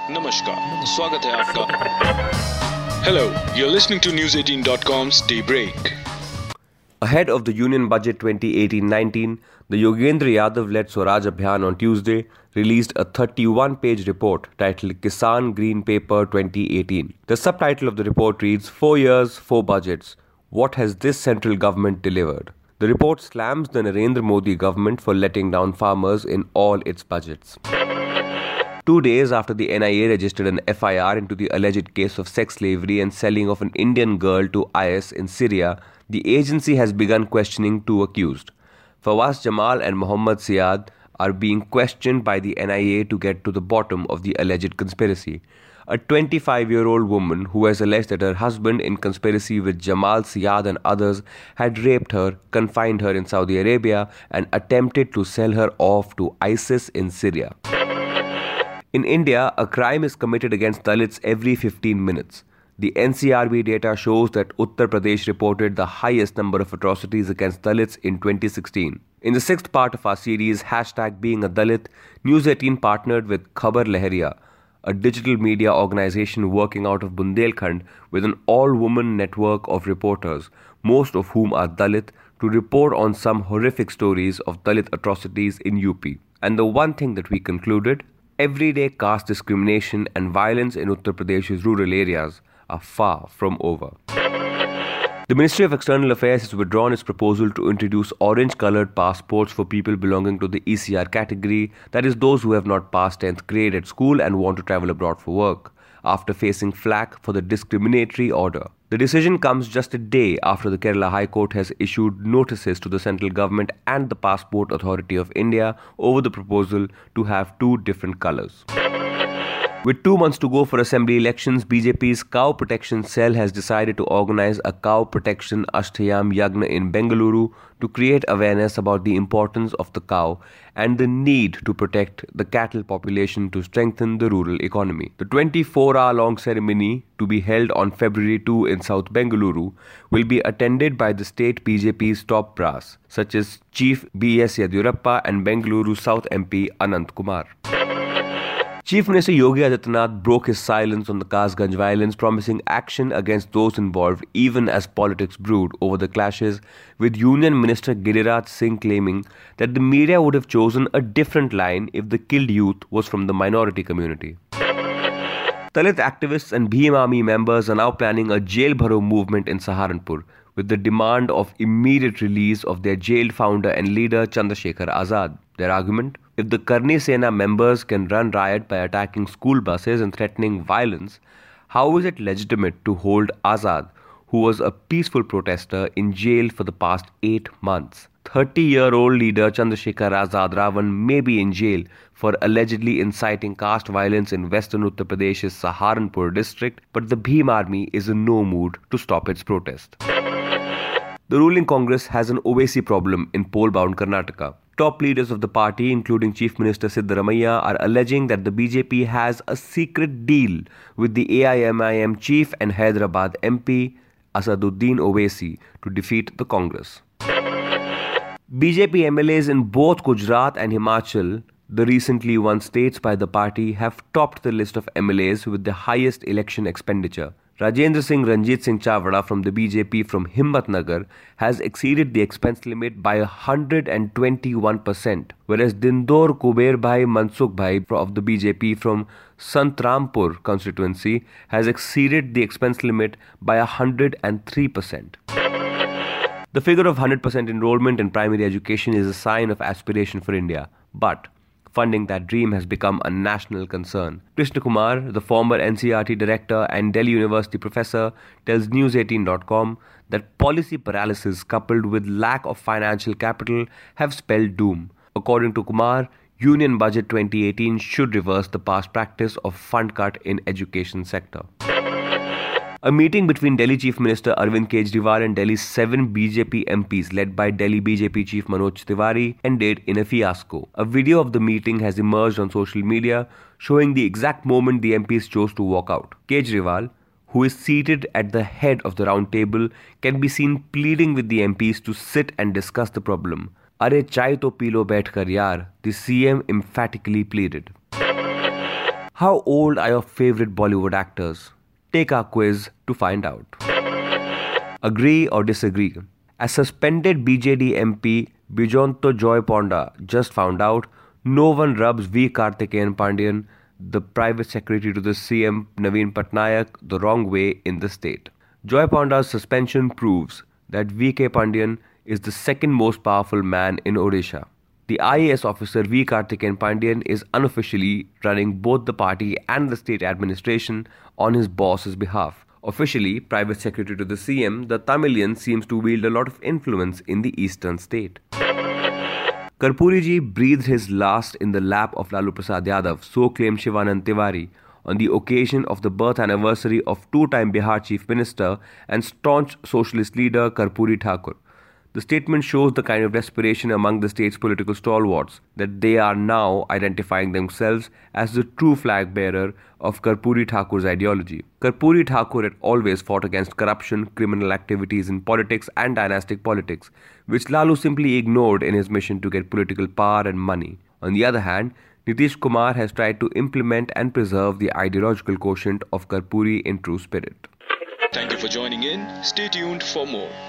नमस्कार, स्वागत है आपका. Hello, you're listening to News18.com's Daybreak. Ahead of the Union Budget 2018-19, the Yogendra Yadav-led Swaraj Abhiyan on Tuesday released a 31-page report titled Kisan Green Paper 2018. The subtitle of the report reads, 4 years, 4 budgets. What has this central government delivered? The report slams the Narendra Modi government for letting down farmers in all its budgets. 2 days after the NIA registered an FIR into the alleged case of sex slavery and selling of an Indian girl to IS in Syria, the agency has begun questioning two accused. Fawaz Jamal and Mohammad Siad are being questioned by the NIA to get to the bottom of the alleged conspiracy. A 25-year-old woman who has alleged that her husband, in conspiracy with Jamal, Siad and others, had raped her, confined her in Saudi Arabia and attempted to sell her off to ISIS in Syria. In India, a crime is committed against Dalits every 15 minutes. The NCRB data shows that Uttar Pradesh reported the highest number of atrocities against Dalits in 2016. In the sixth part of our series, #Being a Dalit, News 18 partnered with Khabar Lahariya, a digital media organization working out of Bundelkhand with an all-woman network of reporters, most of whom are Dalit, to report on some horrific stories of Dalit atrocities in UP. And the one thing that we concluded: everyday caste discrimination and violence in Uttar Pradesh's rural areas are far from over. The Ministry of External Affairs has withdrawn its proposal to introduce orange-coloured passports for people belonging to the ECR category, that is, those who have not passed 10th grade at school and want to travel abroad for work, after facing flack for the discriminatory order. The decision comes just a day after the Kerala High Court has issued notices to the central government and the Passport Authority of India over the proposal to have two different colours. With 2 months to go for assembly elections, BJP's Cow Protection Cell has decided to organize a Cow Protection Ashtayam Yagna in Bengaluru to create awareness about the importance of the cow and the need to protect the cattle population to strengthen the rural economy. The 24-hour-long ceremony, to be held on February 2 in South Bengaluru, will be attended by the state BJP's top brass, such as Chief B.S. Yadurappa and Bengaluru South MP Anant Kumar. Chief Minister Yogi Adityanath broke his silence on the Kasganj violence, promising action against those involved even as politics brewed over the clashes, with Union Minister Giriraj Singh claiming that the media would have chosen a different line if the killed youth was from the minority community. Dalit activists and Bhim Army members are now planning a Jail Bharo movement in Saharanpur, with the demand of immediate release of their jailed founder and leader Chandrasekhar Azad. Their argument: if the Karni Sena members can run riot by attacking school buses and threatening violence, how is it legitimate to hold Azad, who was a peaceful protester, in jail for the past 8 months? 30-year-old leader Chandrasekhar Azad Ravan may be in jail for allegedly inciting caste violence in western Uttar Pradesh's Saharanpur district, but the Bhim Army is in no mood to stop its protest. The ruling Congress has an Owaisi problem in poll-bound Karnataka. Top leaders of the party, including Chief Minister Siddaramaiah, are alleging that the BJP has a secret deal with the AIMIM chief and Hyderabad MP Asaduddin Owaisi to defeat the Congress. BJP MLAs in both Gujarat and Himachal, the recently won states by the party, have topped the list of MLAs with the highest election expenditure. Rajendra Singh Ranjit Singh Chavda from the BJP from Himmatnagar has exceeded the expense limit by 121%, whereas Dindor Kuber Bhai Mansukh Bhai of the BJP from Santrampur constituency has exceeded the expense limit by 103%. The figure of 100% enrollment in primary education is a sign of aspiration for India, but funding that dream has become a national concern. Krishna Kumar, the former NCERT director and Delhi University professor, tells News18.com that policy paralysis coupled with lack of financial capital have spelled doom. According to Kumar, Union Budget 2018 should reverse the past practice of fund cut in education sector. A meeting between Delhi Chief Minister Arvind Kejriwal and Delhi's 7 BJP MPs led by Delhi BJP Chief Manoj Tiwari ended in a fiasco. A video of the meeting has emerged on social media showing the exact moment the MPs chose to walk out. Kejriwal, who is seated at the head of the round table, can be seen pleading with the MPs to sit and discuss the problem. "Arey chai to pee lo baiठ kar yaar," the CM emphatically pleaded. How old are your favorite Bollywood actors? Take our quiz to find out. Agree or disagree? As suspended BJD MP Bijonto Joy Ponda just found out, no one rubs V. Karthikeyan Pandian, the private secretary to the CM Naveen Patnaik, the wrong way in the state. Joy Ponda's suspension proves that V.K. Pandian is the second most powerful man in Odisha. The IAS officer V. Karthikeyan Pandian is unofficially running both the party and the state administration on his boss's behalf. Officially, private secretary to the CM, the Tamilian seems to wield a lot of influence in the eastern state. Karpuriji breathed his last in the lap of Lalu Prasad Yadav, so claimed Shivanand Tiwari, on the occasion of the birth anniversary of two-time Bihar Chief Minister and staunch socialist leader Karpuri Thakur. The statement shows the kind of desperation among the state's political stalwarts that they are now identifying themselves as the true flag bearer of Karpuri Thakur's ideology. Karpuri Thakur had always fought against corruption, criminal activities in politics and dynastic politics, which Lalu simply ignored in his mission to get political power and money. On the other hand, Nitish Kumar has tried to implement and preserve the ideological quotient of Karpuri in true spirit. Thank you for joining in. Stay tuned for more.